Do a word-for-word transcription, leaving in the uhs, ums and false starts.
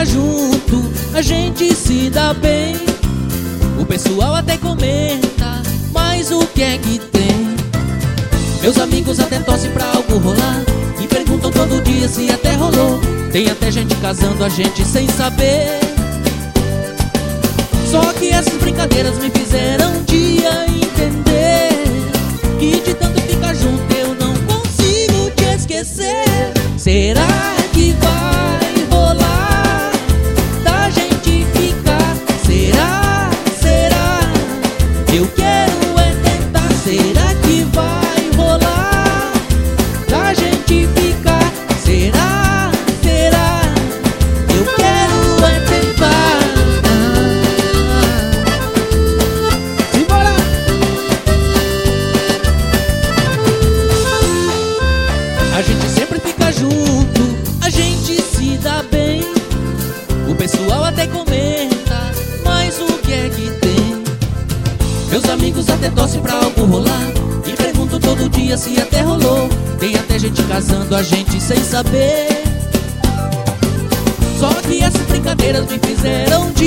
junto, a gente se dá bem. O pessoal até comenta, mas o que é que tem? Meus amigos até torcem pra algo rolar e perguntam todo dia se até rolou. Tem até gente casando a gente sem saber. Só que essas brincadeiras me fizeram um dia entender que de tanto ficar junto eu não consigo te esquecer. Será que vai rolar da gente ficar? Será, será? Eu quero é tentar. Será que vai rolar da gente ficar? Será, será? Eu quero é tentar. Simbora! A gente sempre fica junto, a gente se dá bem. O pessoal até comenta, mas o que é que tem? Meus amigos até torcem pra algo rolar e perguntam todo dia se até rolou. Tem até gente casando a gente sem saber. Só que essas brincadeiras me fizeram